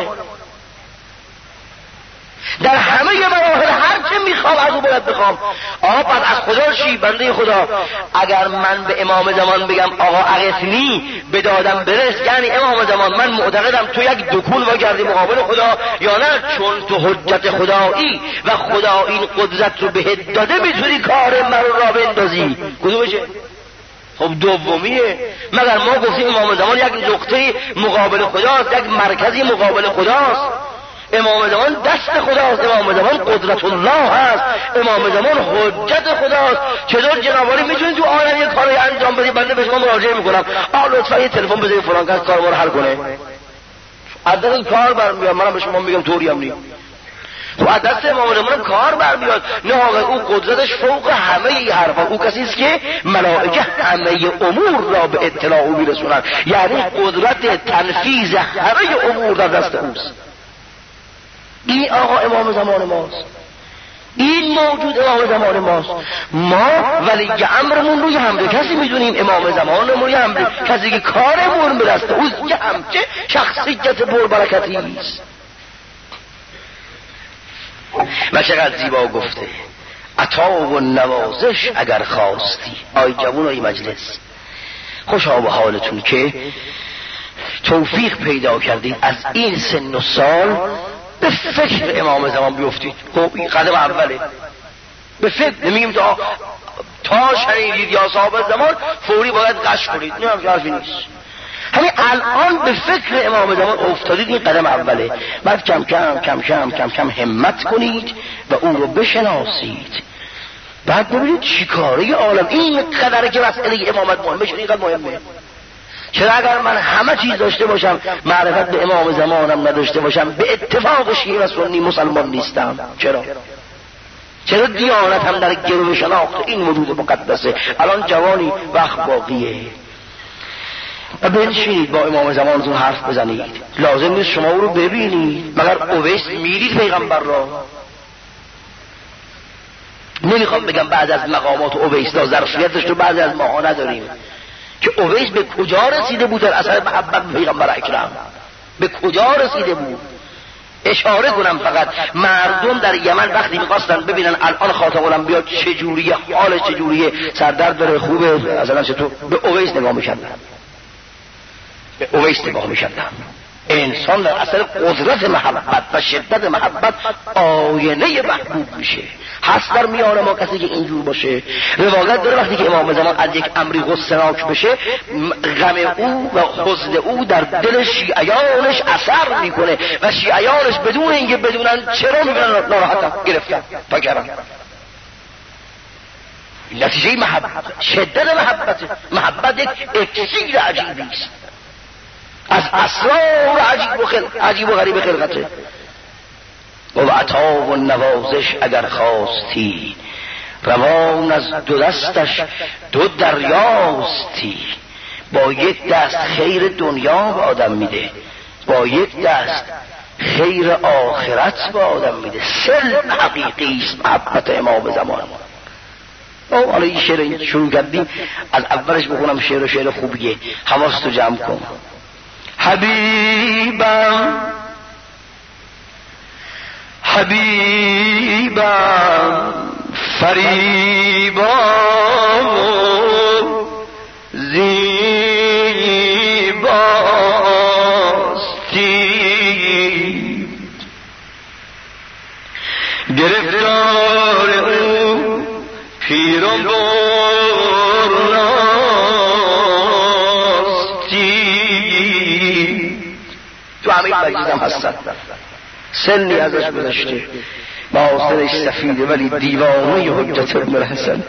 در همه مراحل هر چه میخوام از او باید بخوام. آقا بعد از خدا چی؟ بنده خدا اگر من به امام زمان بگم آقا اغثنی به دادم برس، یعنی امام زمان من معتقدم تو یک دکون وا کردی مقابل خدا، یا نه چون تو حجت خدایی و خدا این قدرت رو بهت داده میتونی کار من را بندازی. کدومشه؟ خب دومیه. مگر ما گفتیم امام زمان یک نقطه مقابل خداست، یک مرکزی مقابل خداست. امام زمان دست خداست، امام زمان قدرت الله هست، امام زمان حجت خداست. چطور جناب عالی میتونید تو عالم یک کاری انجام بدید؟ بنده به شما مراجعه میکنم لطفا یه تلفن بزنید فلان کس کار ما رو حل کنه. از این کار برمیاد، منم به شما میگم طوری هم نیست. خب از دست امام زمان کار برمیاد. نه آقا او قدرتش فوق همه ای حرفا. او کسی است که ملائکه همه امور را به اطلاع او میرسونن، یعنی قدرت تنفیذ همه امور در دست اوست. این آقا امام زمان ماست، این موجود امام زمان ماست. ما ولی امرمون روی همه کسی میدونیم، امام زمانمون روی همه کسی که کارمون به دست اوست، که همچه شخصیت پربرکتی است. و چقدر زیبا گفته عطا و نوازش اگر خواستی. آی جوانای مجلس، خوشا به حالتون که توفیق پیدا کردید از این سن و سال به فکر امام زمان بیفتید. خب این قدم اوله. به فکر نمیگیم تا شنیدید یا صاحب زمان فوری باید قش کنید، نه همچه حرفی نیست. همین الان به فکر امام زمان افتادید، این قدم اوله. بعد کم کم کم کم کم کم همت کنید و اون رو بشناسید. بعد ببینید چی کاره عالم این قدره که مسئله امامت مهمه شد. اینقدر مهمه. چرا اگر من همه چیز داشته باشم معرفت به امام زمانم نداشته باشم به اتفاق شیعه و سنی مسلمان نیستم؟ چرا دیانت هم در گرو شناخت این وجود مقدسه؟ الان جوانی وقت باقیه و بنشینید با امام زمانتون حرف بزنید. لازم نیست شما او رو ببینید، مگر اویس میدید پیغمبر را؟ نمیخوام بگم بعض از مقامات اویس دا ظرفیتش رو بعضی از ماها نداریم که اویس به کجا رسیده بود در اثر محبت به پیغمبر اکرم، به کجا رسیده بود. اشاره کنم فقط، مردم در یمن وقتی میخواستن ببینن الان خاتم الانبیا چجوریه، حال چجوریه، سردرد داره، خوبه، مثلا چطور، به اویس نگاه میکردن. به اویس نگاه میکردن. انسان در اثر قدرت محبت و شدت محبت آینه محبوب میشه. هست در میان ما کسی که اینجور باشه؟ روایت داره وقتی که امام زمان از یک امری غصناک بشه، غم او و حزن او در دل شیعیانش اثر میکنه و شیعیانش بدون اینکه بدونن چرا میبینن ناراحتن، گرفتن، فکرن. نتیجه محبت، شدت محبت یک اکسیر عجیبی است از اسرار عجیب و غریب خلقته. و عطا و نوازش اگر خواستی، روان از دو دستش دو دریاستی. با یک دست خیر دنیا به آدم میده، با یک دست خیر آخرت به آدم میده. سلم حقیقی است محبت امام زمان. حالا این شعر شروع کردیم، از اولش بخونم. شعر خوبیه، حواستو جمع کن. حبیبم فریبا زیباستی، گرفتار او پیر و برناستی. تو همین مجلسم هستن، سنی ازش گذشته، محاسنش سفیده ولی دیوانه حجت ابن الحسن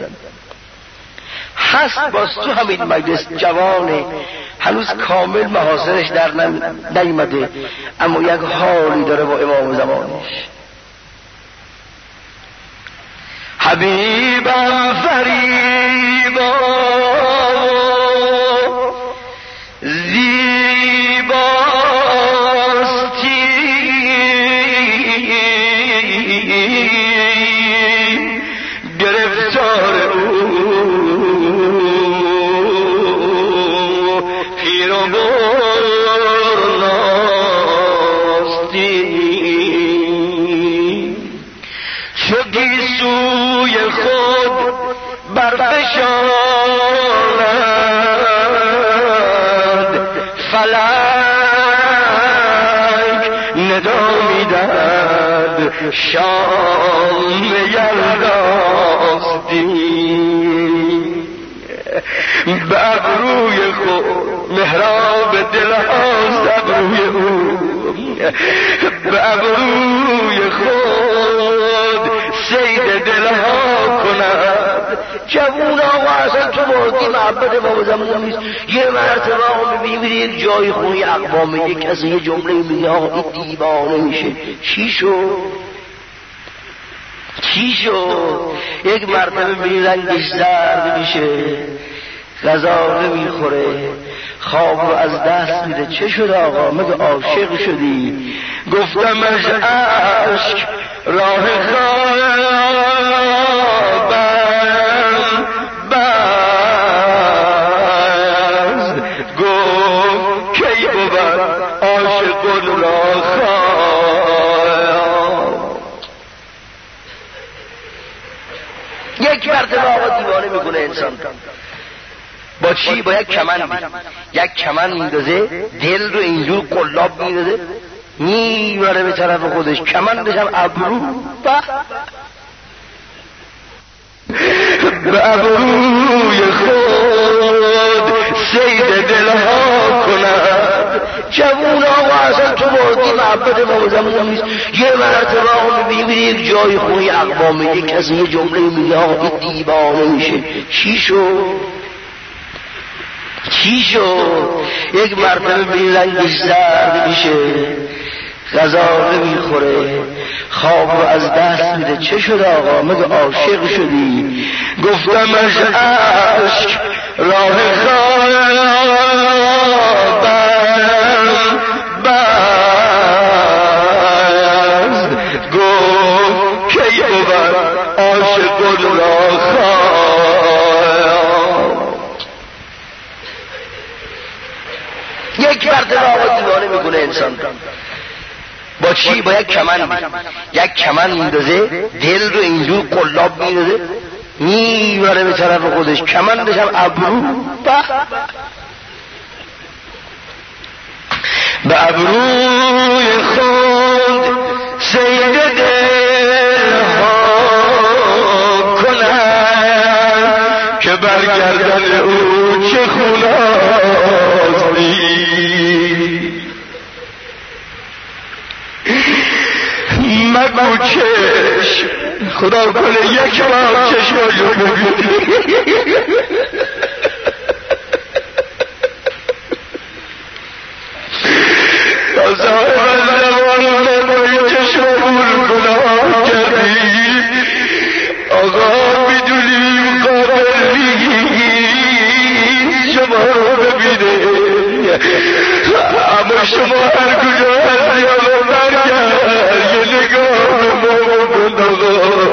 هست. باز تو همین مجلس جوانه، هنوز کامل محاسنش در نیامده، اما یک حالی داره با امام زمانش. حبیبم فریبا شام یلداستی. به ابروی خود محراب دل هاست، ابروی او به ابروی خود سید دل ها کند. جوون آقا اصلا تو باقی محبت بابا زمان نیست. یه مرتبه آقا میبینی یک جای خونی اقوام یک کسی یه جمله میگه آقا این دیوانه میشه. چی شد؟ یک مرتبه میبینی رنگش زرد میشه، غذا نمیخوره، خواب رو از دست میده. چه شد آقا؟ مگه عاشق شدی؟ گفتم از عشق راه خوابم بست. گفت کی بود عاشقون را خواب. میکنه انسان. با چی؟ با یک کمند میندازه، دل رو اینجور قلاب میندازه، میبره به طرف خودش، کمندش هم ابرو، به ابروی خود سید دلها کند. جوون آقا اصلا تو وادی محبت ما به زمان نیست. یه مرتبه آقا میبینی یک جای خونی اقوام یک کسی یه جمله میگه آقا این دیوانه میشه. چی شد؟ یک مرتبه بی رنگش زرد میشه، غذا نمیخوره، خواب رو از دست میده. چه شد آقا؟ مگه عاشق شدی؟ گفتم از عشق راه خوابم بست، گفت کی بود عاشق را خواب. یک مرتبه آقا دیوانه میکنه انسان. با چی؟ با یک کمند میندازه، دل رو اینجور قلاب میندازه، میبره به طرف خودش، کمندش هم ابرو، به ابروی خود سید دلها کنند که برگردن او چه خونازی. مگو چشم، خدا کنه یک بار چشماشو ببینی. تا صاحب زمان مگو چشم بور گناه کردی. آقا میدونیم قادر نیست شما رو ببینه، اما شما هر کجا هستی آقا برگرد یه نگاه ما بکن آقا.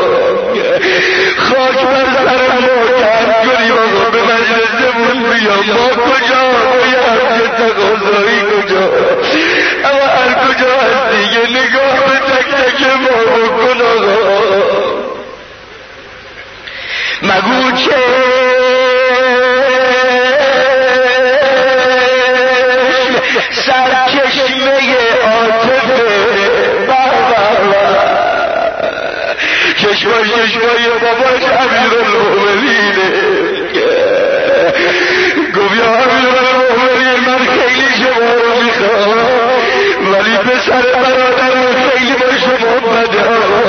خاک بر سر ما کرد کنیم آقا، به مجلسمون بیا. ما کجا باید یه تقاضایی کجا، اما هر کجا هستی یه نگاه به تک تک ما بکن آقا. مگو چه سرچشمه عاطفه چشمای باباش امیرالمؤمنینه. گفت یا امیرالمؤمنین من خیلی شما رو میخوام، ولی پسر برادرم خیلی با شما بده.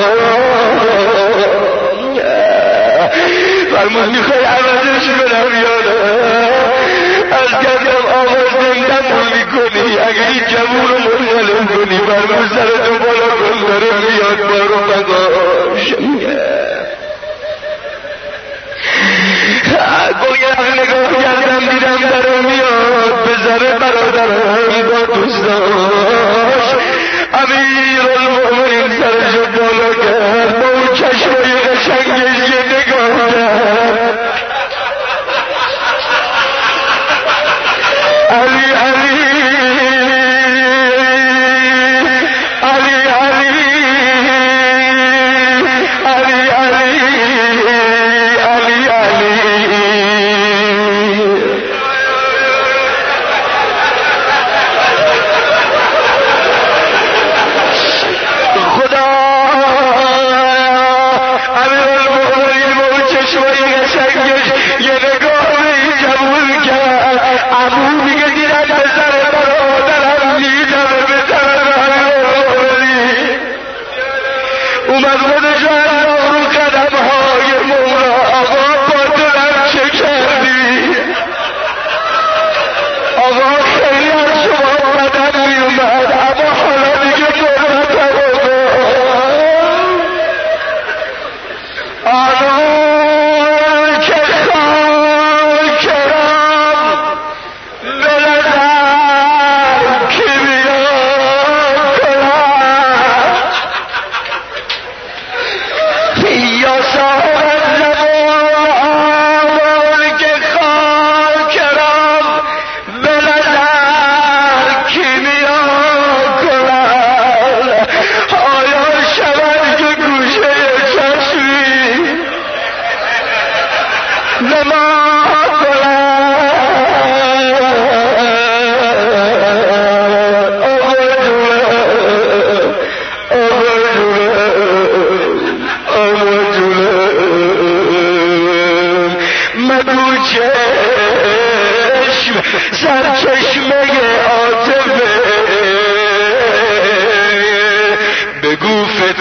فرمود میخوای عوضش کنم یا نه؟ از گردم آواز نمیدمون میکنی، اگه این جوون رو منظلم کنی فرمود سرتو بالا کن داره میاد بارو بگاش. گویم نگاه کردم دیدم داره میاد، به ذره برادرم با دوستاش. امیرالمؤمنین سرشو بالا کرد، با اون چشمای قشنگش یه نگاه کرد. علی علی علی علی علی علی علی علی خدا امیرالمؤمنین با اون چشمای قشنگش یه نگاه به این جوون کرد. عمو میگه دیدم پسر برادرم دیدم پسر امیرالمؤمنین اومد خودش رو انداخت رو قدمهای مولا. آقا با دلم چه کردی؟ آقا خیلی از شما بدن میومد، اما حالا دیگه قدرتم آقا که خاکرم بلدم که بیان کنم.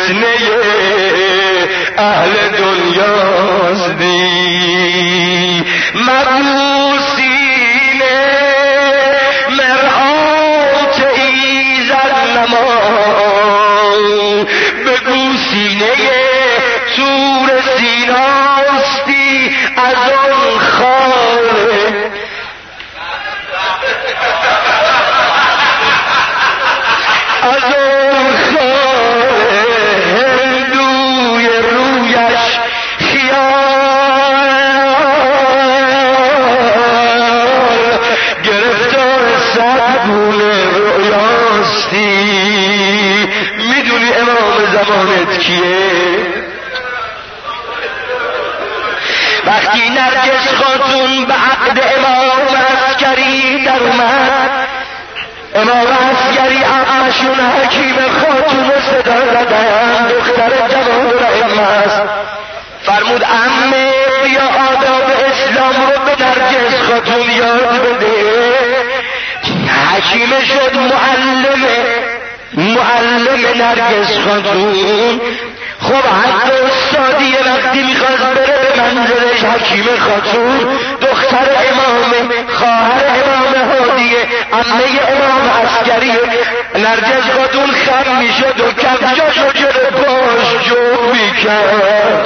فتنه اهل دنیاستی مگو سینه مرآت ایزد نما بگو سینه تور سیناستی از آن خاله از آن خاله هندوی رویش خیال گرفتار سرگونه رویاستی میدونی امام زمانت کیه؟ وقتی نرگس خاتون به عقد امام عسکری در اومد امام عسکری عمشون حکیم خاتون رو صدا زدن دختر جوان رحم است فرمود عمه یا آداب اسلام رو به نرگس خاتون یاد بده حکیم شد معلم نرگس خاتون خب حتی استادی وقتی میخواست بره به منزلش حکیم خاتون دختر امام خواهر امام هادیه عمه امام عسکری نرگس خاتون خم میشد و کفشاشو جلو پاش جوب میکرد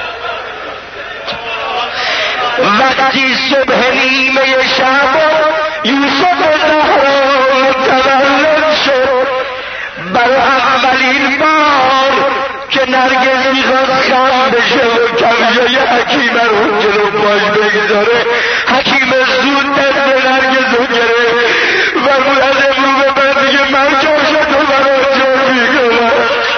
وقتی صبح نیمه شب یوسف زهرا تولد شد برای اولین بار که نرگس میخواد خم بشه و کفشای حکیم رو جلو پاش بگذاره حکیم زود دست نرگس رو گرفت و بود از امرو به بعد دیگه من کفشت رو برای جور میکنم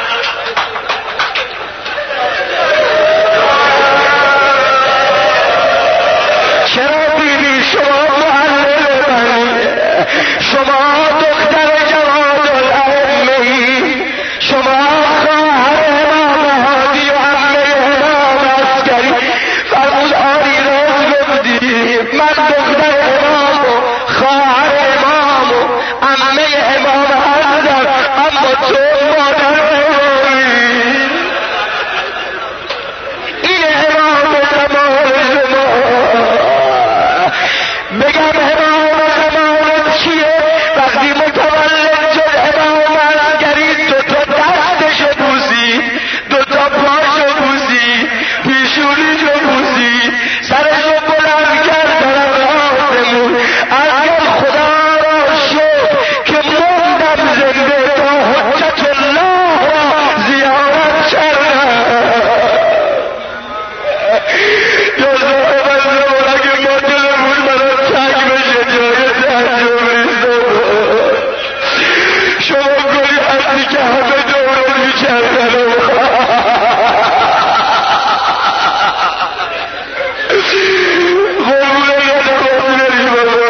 چرا بیبی شما معلم منی شما دختر جواد الائمه‌ای شما خواهر امام هادی و عمه امام عسکری فرمود آری راز گفتی من دختر امام و خواهر امام و عمه امام هستم اما تو مادر امامی این امام زمان شما بگم امام زمان چیه وقتی متولد شد امام عسکری دوتا دستشو بوسید دوتا پاشو بوسید پیشونیشو بوسید سرشو بلند کرد طرف آسمون اگر خدا را شد که موندم زنده تا حجت الله را زیارت کردم یا صاحب الزمان اگه ما دلمون برای تنگ بشه جای تعجب ریزه شما گلی هستی که همه دوران میکردن قربون یادم بری بابا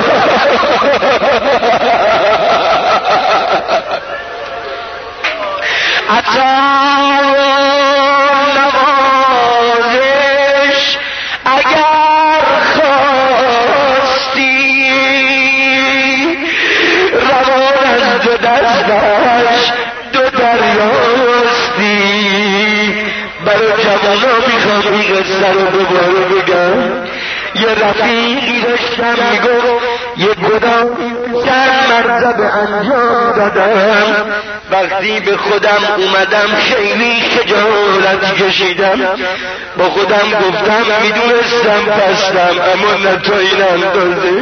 عطا نوازش اگر خواستی روان از دو دستش دو دریاستی برای جوانا میخوام این قصه رو دوباره بگم یه رفیقی داشتم میگفت یه گناهی در مرتبه انجام دادم وقتی به خودم اومدم خیلی خجالت کشیدم با خودم گفتم میدونستم پستم اما نه تا این اندازه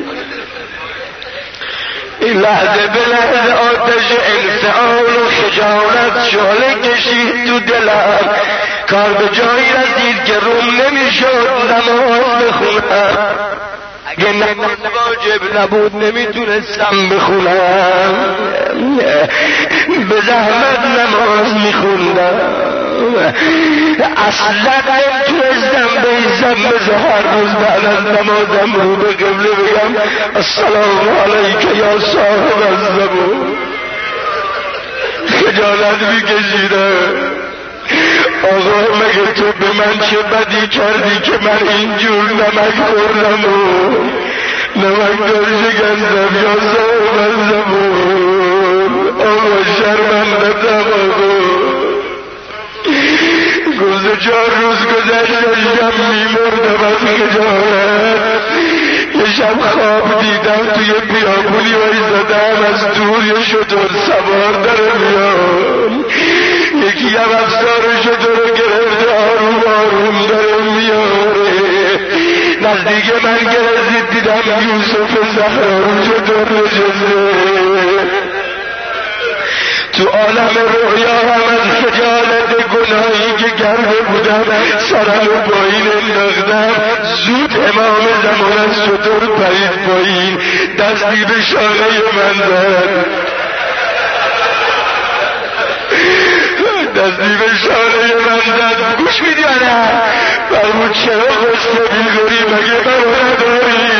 این لحظه به لحظه آتش انفعال و خجالت شعله کشید تو دلم کار به جایی رسید که روم نمیشد نماز بخونم اگه نماز واجب نبود نمیتونستم بخونم به زحمت نماز میخوندم اصلا نمیتونستم بیزم به هر روز بعد از نمازم رو به قبله بگم السلام علیک یا صاحب الزمان خجالت میکشیدم آقا مگه تو به من چه بدی کردی که من اینجور نمک خوردم و نمک داری شکستم یا صاحب الزمان آقا شرمندتم آقا 3-4 روز گذشت داشتم میمردم از خجالت. یه شب خواب دیدم توی بیابونی وایسادم، از دور یه شتر سوار داره میاد، یکی هم افسار شتر رو گرفته آروم آروم داره میاره. نزدیک من که رسید دیدم یوسف زهرا شتر نشسته. تو عالم رویا هم از خجالت گناهی که کرده بودم سرم رو پایین انداختم. زود امام زمان از شتر پرید پایین، دستی به شانه من زد، دستی به شانه من زد. گوش میدی آنه فرمود چرا غصه می‌خوری مگه برا نداری؟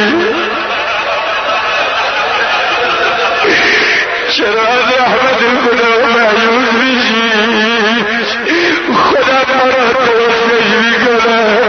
چرا از رحمت خدا مایوس میشی؟ خدا ما را توسعه میکنه.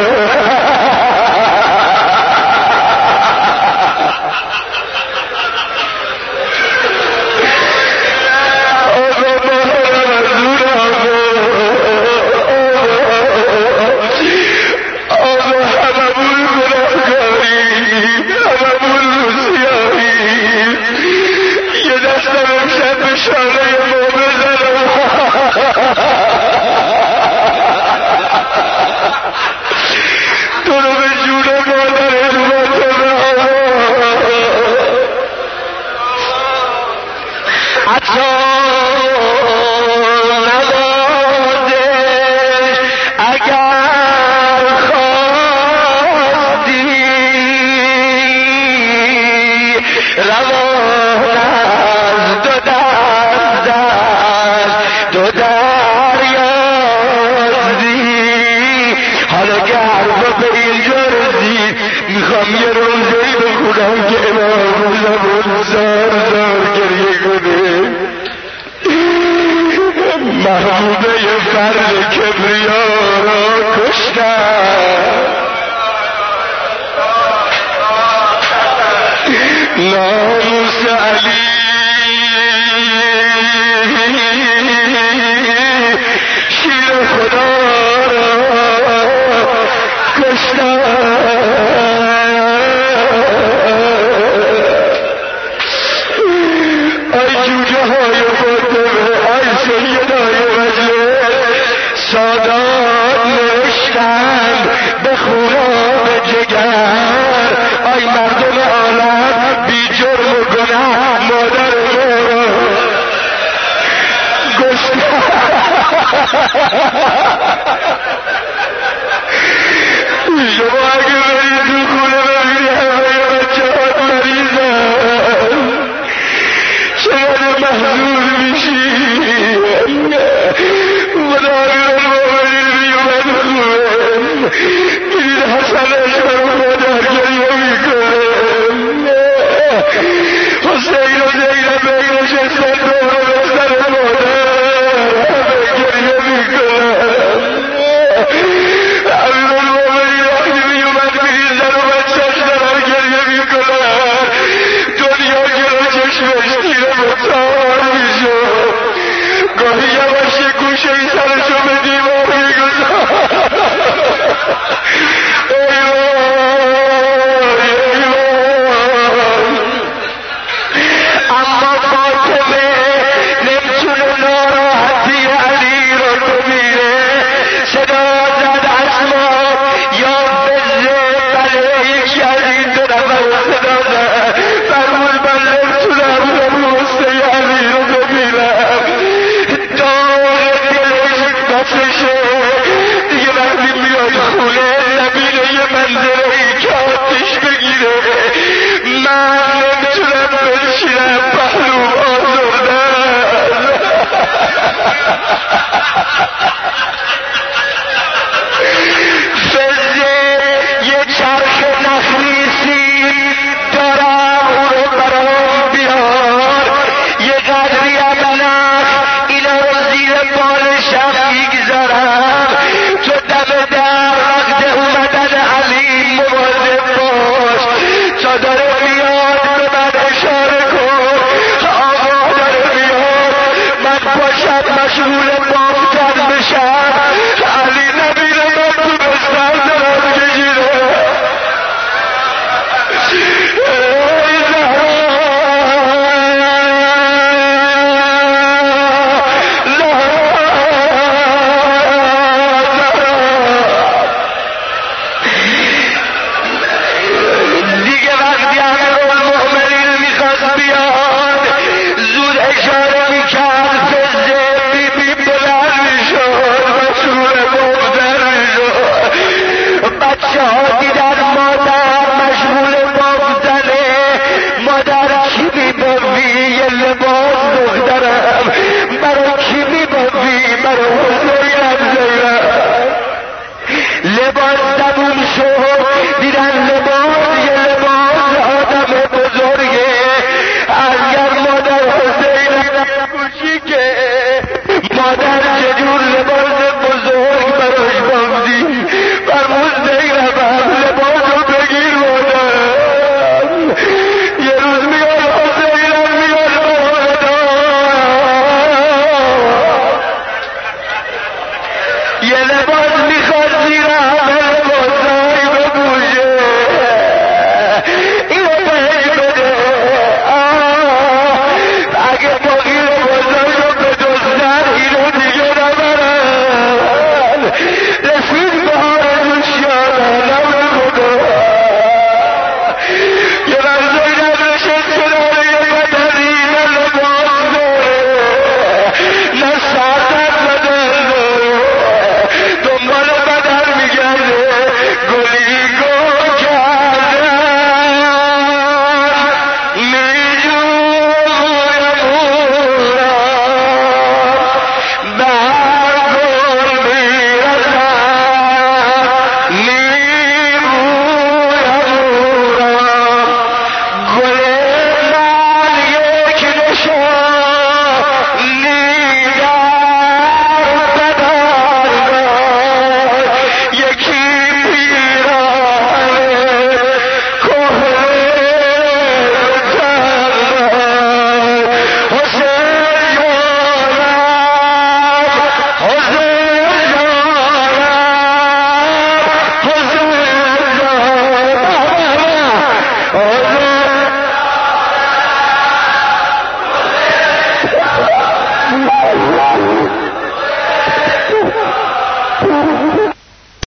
مشغول